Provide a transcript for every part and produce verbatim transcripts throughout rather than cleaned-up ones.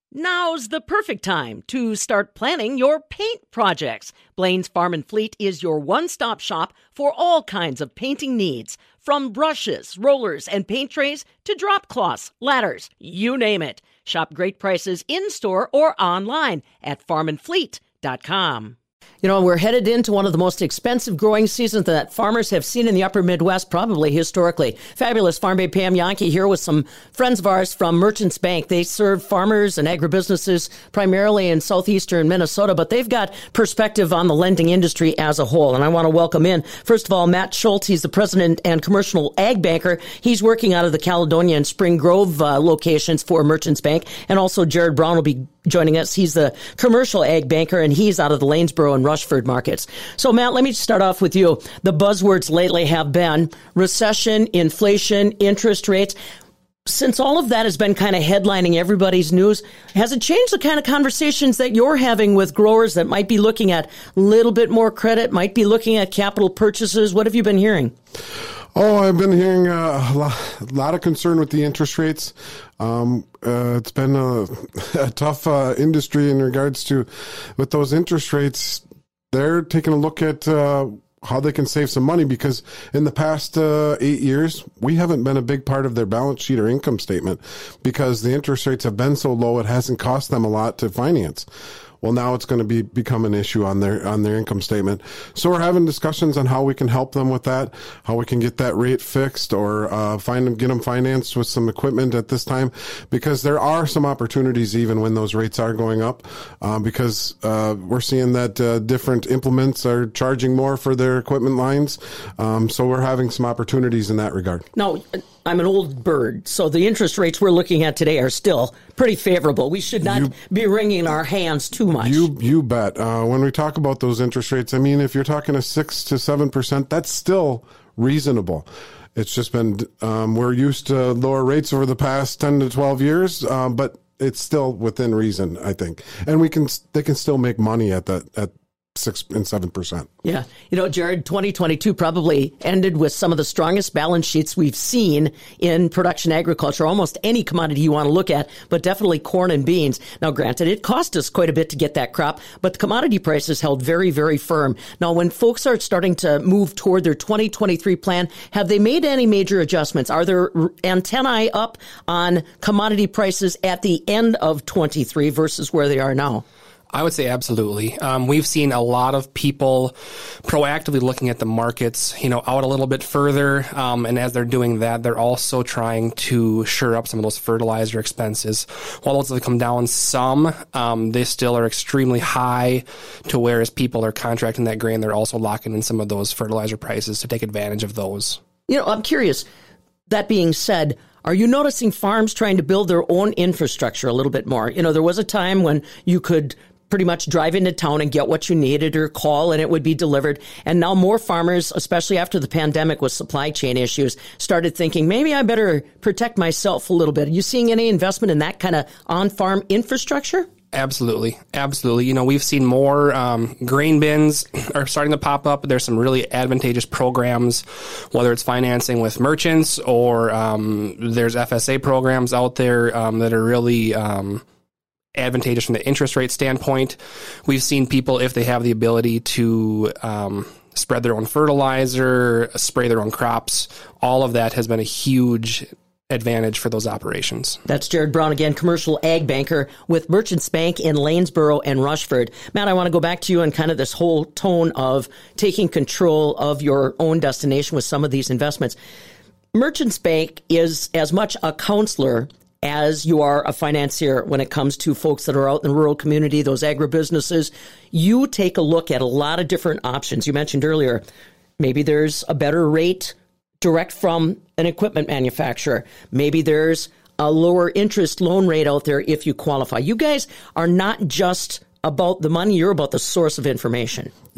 Now's the perfect time to start planning your paint projects. Blaine's Farm and Fleet is your one-stop shop for all kinds of painting needs. From brushes, rollers, and paint trays to drop cloths, ladders, you name it. Shop great prices in-store or online at farm and fleet dot com. You know, we're headed into one of the most expensive growing seasons that farmers have seen in the upper Midwest, probably historically. Fabulous Farm Babe Pam Jahnke here with some friends of ours from Merchants Bank. They serve farmers and agribusinesses primarily in southeastern Minnesota, but they've got perspective on the lending industry as a whole. And I want to welcome in, first of all, Matt Schultz. He's the president and commercial ag banker. He's working out of the Caledonia and Spring Grove uh, locations for Merchants Bank. And also Jared Brown will be joining us. He's the commercial ag banker, and he's out of the Lanesboro and Rushford markets. So, Matt, let me start off with you. The buzzwords lately have been recession, inflation, interest rates. Since all of that has been kind of headlining everybody's news, has it changed the kind of conversations that you're having with growers that might be looking at a little bit more credit, might be looking at capital purchases? What have you been hearing? Oh, I've been hearing uh, a, lot, a lot of concern with the interest rates. Um, uh, it's been a, a tough uh, industry in regards to, with those interest rates, they're taking a look at uh, how they can save some money, because in the past uh, eight years, we haven't been a big part of their balance sheet or income statement because the interest rates have been so low, it hasn't cost them a lot to finance. Well, now it's going to be become an issue on their on their income statement. So we're having discussions on how we can help them with that, how we can get that rate fixed, or uh, find them, get them financed with some equipment at this time, because there are some opportunities even when those rates are going up, uh, because uh, we're seeing that uh, different implements are charging more for their equipment lines. Um, so we're having some opportunities in that regard. Now, I'm an old bird, so the interest rates we're looking at today are still pretty favorable. We should not you, be wringing our hands too much. You you bet. Uh, when we talk about those interest rates, I mean, if you're talking a six to seven percent, that's still reasonable. It's just been um, we're used to lower rates over the past ten to twelve years, uh, but it's still within reason, I think, and we can they can still make money at that at six and seven percent. Yeah. You know, Jared, twenty twenty-two probably ended with some of the strongest balance sheets we've seen in production agriculture, almost any commodity you want to look at, but definitely corn and beans. Now, granted, it cost us quite a bit to get that crop, but the commodity prices held very, very firm. Now, when folks are starting to move toward their twenty twenty-three plan, have they made any major adjustments? Are there antennae up on commodity prices at the end of twenty-three versus where they are now? I would say absolutely. Um, we've seen a lot of people proactively looking at the markets, you know, out a little bit further. Um, and as they're doing that, they're also trying to shore up some of those fertilizer expenses. While those have come down some, um, they still are extremely high, to where as people are contracting that grain, they're also locking in some of those fertilizer prices to take advantage of those. You know, I'm curious, that being said, are you noticing farms trying to build their own infrastructure a little bit more? You know, there was a time when you could pretty much drive into town and get what you needed or call and it would be delivered. And now more farmers, especially after the pandemic with supply chain issues, started thinking, maybe I better protect myself a little bit. Are you seeing any investment in that kind of on-farm infrastructure? Absolutely. Absolutely. You know, we've seen more um, grain bins are starting to pop up. There's some really advantageous programs, whether it's financing with merchants or um, there's F S A programs out there um, that are really um, advantageous from the interest rate standpoint. We've seen people, if they have the ability to um, spread their own fertilizer, spray their own crops, all of that has been a huge advantage for those operations. That's Jared Brown again, commercial ag banker with Merchants Bank in Lanesboro and Rushford. Matt, I want to go back to you on kind of this whole tone of taking control of your own destination with some of these investments. Merchants Bank is as much a counselor as you are a financier when it comes to folks that are out in the rural community, those agribusinesses. You take a look at a lot of different options. You mentioned earlier, maybe there's a better rate direct from an equipment manufacturer. Maybe there's a lower interest loan rate out there if you qualify. You guys are not just about the money, you're about the source of information.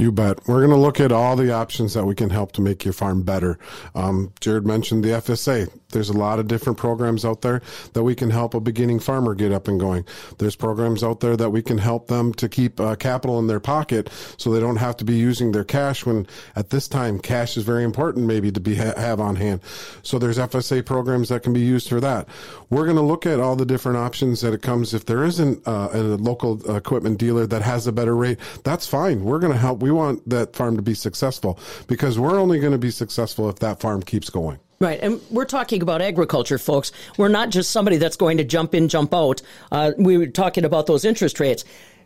You bet. We're going to look at all the options that we can help to make your farm better. Um, Jared mentioned the F S A. There's a lot of different programs out there that we can help a beginning farmer get up and going. There's programs out there that we can help them to keep uh, capital in their pocket so they don't have to be using their cash when at this time cash is very important maybe to be ha- have on hand. So there's F S A programs that can be used for that. We're going to look at all the different options that it comes. If there isn't uh, a local equipment dealer that has a better rate, that's fine. We're going to help. We want that farm to be successful because we're only going to be successful if that farm keeps going. Right. And we're talking about agriculture, folks. We're not just somebody that's going to jump in, jump out. Uh, we were talking about those interest rates.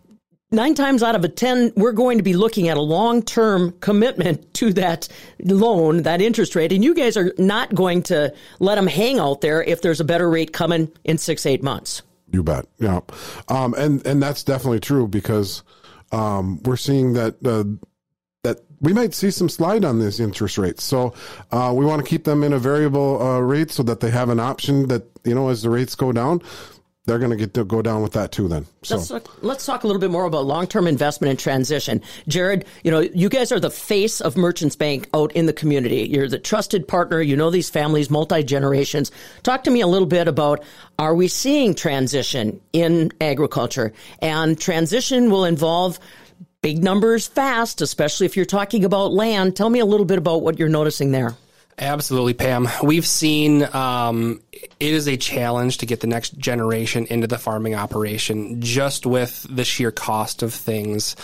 Nine times out of a ten, we're going to be looking at a long-term commitment to that loan, that interest rate. And you guys are not going to let them hang out there if there's a better rate coming in six, eight months. You bet. Yeah. Um, and, and that's definitely true because um, we're seeing that uh, that we might see some slide on these interest rates. So uh, we want to keep them in a variable uh, rate so that they have an option that, you know, as the rates go down, they're going to get to go down with that too then. So let's talk, let's talk a little bit more about long-term investment and transition. Jared, you know, you guys are the face of Merchants Bank out in the community. You're the trusted partner. You know these families, multi-generations. Talk to me a little bit about, are we seeing transition in agriculture? And transition will involve big numbers fast, especially if you're talking about land. Tell me a little bit about what you're noticing there. Absolutely, Pam. We've seen um, it is a challenge to get the next generation into the farming operation just with the sheer cost of things.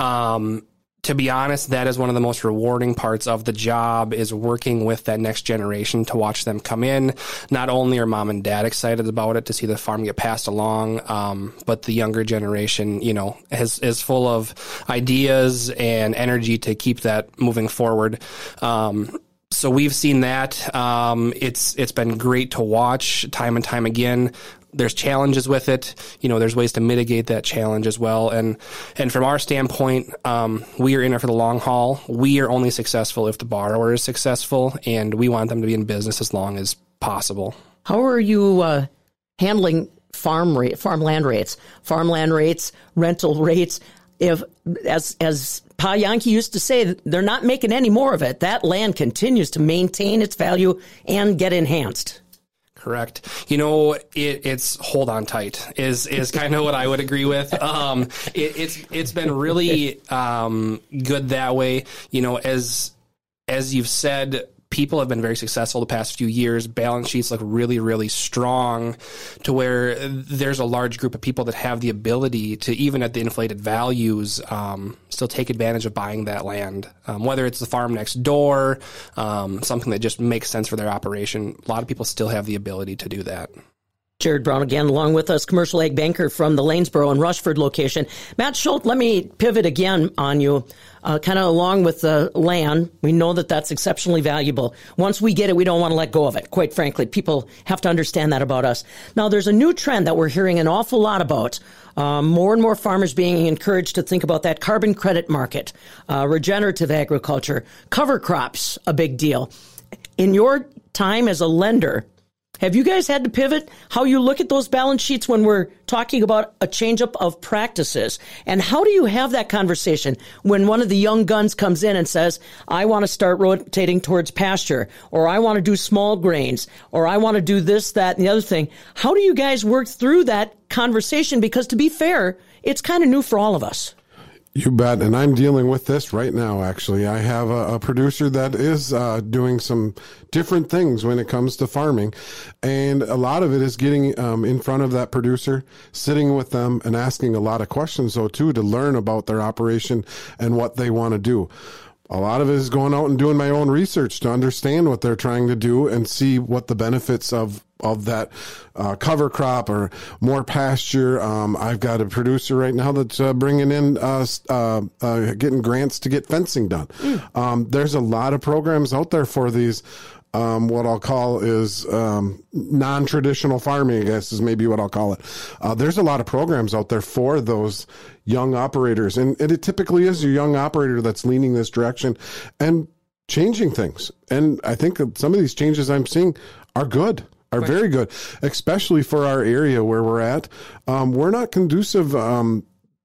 Um, to be honest, that is one of the most rewarding parts of the job is working with that next generation to watch them come in. Not only are mom and dad excited about it to see the farm get passed along, um, but the younger generation, you know, is, is full of ideas and energy to keep that moving forward. Um, So we've seen that. Um, it's it's been great to watch time and time again. There's challenges with it. You know, there's ways to mitigate that challenge as well. And and from our standpoint, um, we are in it for the long haul. We are only successful if the borrower is successful, and we want them to be in business as long as possible. How are you uh, handling farm rate, farmland rates, farmland rates, rental rates? If as as Pa Yankee used to say, they're not making any more of it. That land continues to maintain its value and get enhanced. Correct. You know, it, it's hold on tight is is kind of what I would agree with. Um, it, it's it's been really um, good that way. You know, as as you've said, people have been very successful the past few years. Balance sheets look really, really strong to where there's a large group of people that have the ability to, even at the inflated values, um, still take advantage of buying that land. Um, whether it's the farm next door, um, something that just makes sense for their operation, a lot of people still have the ability to do that. Jared Brown again, along with us, commercial ag banker from the Lanesboro and Rushford location. Matt Schultz, let me pivot again on you, uh, kind of along with the land. We know that that's exceptionally valuable. Once we get it, we don't want to let go of it. Quite frankly, people have to understand that about us. Now, there's a new trend that we're hearing an awful lot about. Um, more and more farmers being encouraged to think about that carbon credit market, uh, regenerative agriculture, cover crops, a big deal. In your time as a lender, have you guys had to pivot how you look at those balance sheets when we're talking about a changeup of practices? And how do you have that conversation when one of the young guns comes in and says, I want to start rotating towards pasture, or I want to do small grains, or I want to do this, that, and the other thing? How do you guys work through that conversation? Because to be fair, it's kind of new for all of us. You bet. And I'm dealing with this right now, actually. I have a, a producer that is uh, doing some different things when it comes to farming. And a lot of it is getting um, in front of that producer, sitting with them and asking a lot of questions, though, too, to learn about their operation and what they want to do. A lot of it is going out and doing my own research to understand what they're trying to do and see what the benefits of of that uh, cover crop or more pasture. Um, I've got a producer right now that's uh, bringing in, uh, uh, uh, getting grants to get fencing done. Mm. Um, there's a lot of programs out there for these. Um, what I'll call is um, non-traditional farming, I guess is maybe what I'll call it. Uh, there's a lot of programs out there for those young operators. And, and it typically is a young operator that's leaning this direction and changing things. And I think that some of these changes I'm seeing are good. Are very good, especially for our area where we're at. Um, we're not conducive um,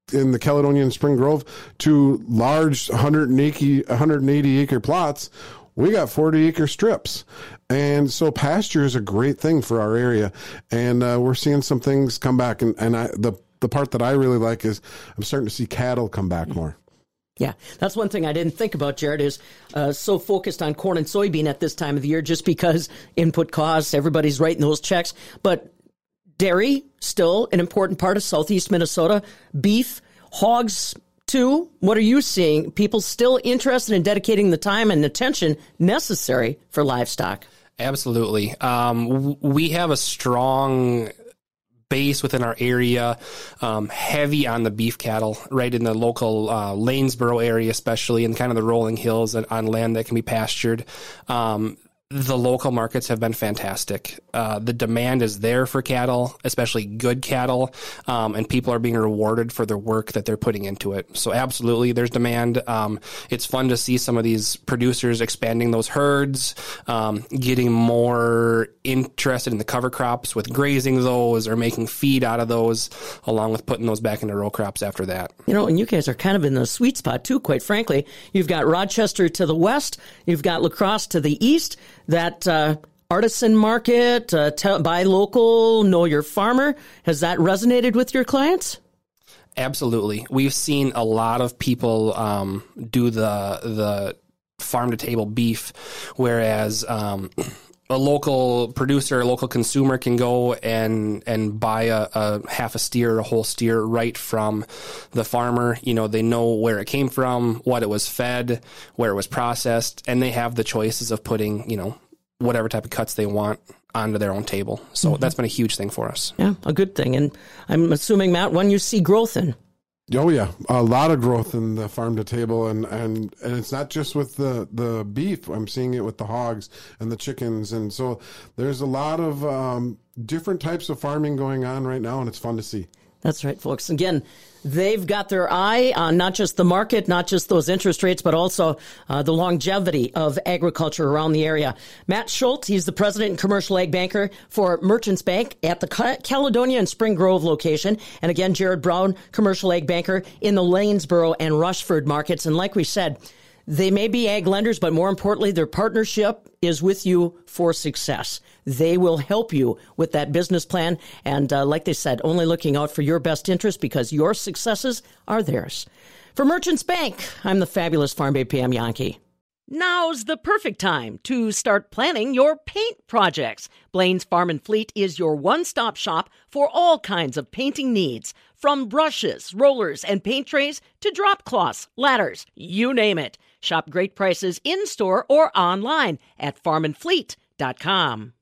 in the Caledonia and Spring Grove to large one hundred eighty, one hundred eighty acre plots, we got forty acre strips. And so pasture is a great thing for our area. And uh, we're seeing some things come back. And, and I, the, the part that I really like is I'm starting to see cattle come back more. Yeah, that's one thing I didn't think about, Jared, is uh, so focused on corn and soybean at this time of the year just because input costs, everybody's writing those checks. But dairy, still an important part of Southeast Minnesota. Beef, hogs, too. What are you seeing? People still interested in dedicating the time and attention necessary for livestock? Absolutely. Um, we have a strong base within our area, um, heavy on the beef cattle, right in the local uh, Lanesboro area, especially, and kind of the rolling hills and on land that can be pastured. Um, the local markets have been fantastic. Uh, the demand is there for cattle, especially good cattle, um, and people are being rewarded for their work that they're putting into it. So absolutely, there's demand. Um, it's fun to see some of these producers expanding those herds, um, getting more interested in the cover crops with grazing those or making feed out of those, along with putting those back into row crops after that. You know, and you guys are kind of in the sweet spot too, quite frankly. You've got Rochester to the west, you've got La Crosse to the east. That uh, artisan market, uh, t- buy local, know your farmer, has that resonated with your clients? Absolutely. We've seen a lot of people um, do the the farm to table beef, whereas um, a local producer, a local consumer can go and and buy a, a half a steer, a whole steer right from the farmer. You know, they know where it came from, what it was fed, where it was processed, and they have the choices of putting, you know, whatever type of cuts they want onto their own table. So mm-hmm. that's been a huge thing for us. Yeah, a good thing. And I'm assuming, Matt, one you see growth in. Oh, yeah. A lot of growth in the farm to table. And, and, and it's not just with the, the beef. I'm seeing it with the hogs and the chickens. And so there's a lot of um, different types of farming going on right now, and it's fun to see. That's right, folks. Again, they've got their eye on not just the market, not just those interest rates, but also uh, the longevity of agriculture around the area. Matt Schultz, he's the president and commercial ag banker for Merchants Bank at the Caledonia and Spring Grove location. And again, Jared Brown, commercial ag banker in the Lanesboro and Rushford markets. And like we said, they may be ag lenders, but more importantly, their partnership is with you for success. They will help you with that business plan. And uh, like they said, only looking out for your best interest because your successes are theirs. For Merchants Bank, I'm the fabulous Farm Bay Pam Yankee. Now's the perfect time to start planning your paint projects. Blaine's Farm and Fleet is your one-stop shop for all kinds of painting needs. From brushes, rollers, and paint trays to drop cloths, ladders, you name it. Shop great prices in-store or online at farm and fleet dot com.